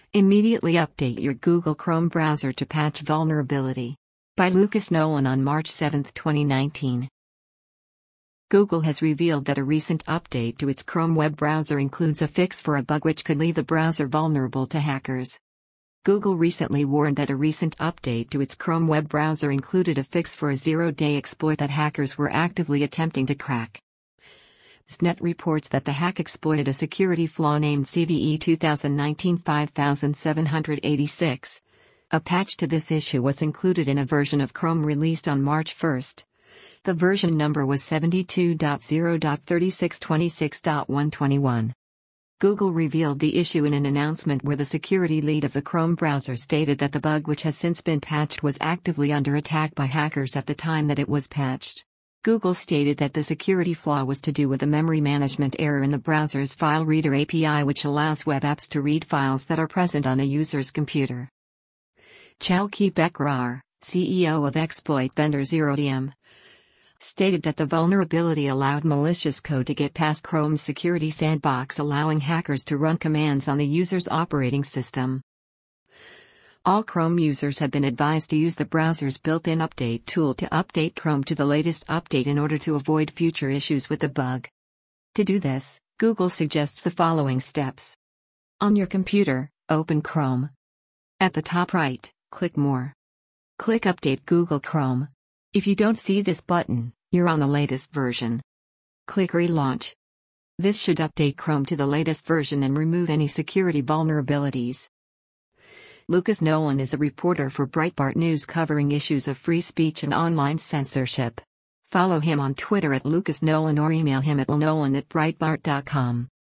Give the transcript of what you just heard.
Immediately update your Google Chrome browser to patch vulnerability. By Lucas Nolan on March 7, 2019. Google has revealed that a recent update to its Chrome web browser includes a fix for a bug which could leave the browser vulnerable to hackers. Google recently warned that a recent update to its Chrome web browser included a fix for a zero-day exploit that hackers were actively attempting to crack. SNET reports that the hack exploited a security flaw named CVE 2019-5786. A patch to this issue was included in a version of Chrome released on March 1. The version number was 72.0.3626.121. Google revealed the issue in an announcement where the security lead of the Chrome browser stated that the bug, which has since been patched, was actively under attack by hackers at the time that it was patched. Google stated that the security flaw was to do with a memory management error in the browser's file reader API, which allows web apps to read files that are present on a user's computer. Chalke Bekrar, CEO of exploit vendor ZeroDM, stated that the vulnerability allowed malicious code to get past Chrome's security sandbox, allowing hackers to run commands on the user's operating system. All Chrome users have been advised to use the browser's built-in update tool to update Chrome to the latest update in order to avoid future issues with the bug. To do this, Google suggests the following steps. On your computer, open Chrome. At the top right, click More. Click Update Google Chrome. If you don't see this button, you're on the latest version. Click Relaunch. This should update Chrome to the latest version and remove any security vulnerabilities. Lucas Nolan is a reporter for Breitbart News covering issues of free speech and online censorship. Follow him on Twitter @LucasNolan or email him at lnolan@breitbart.com.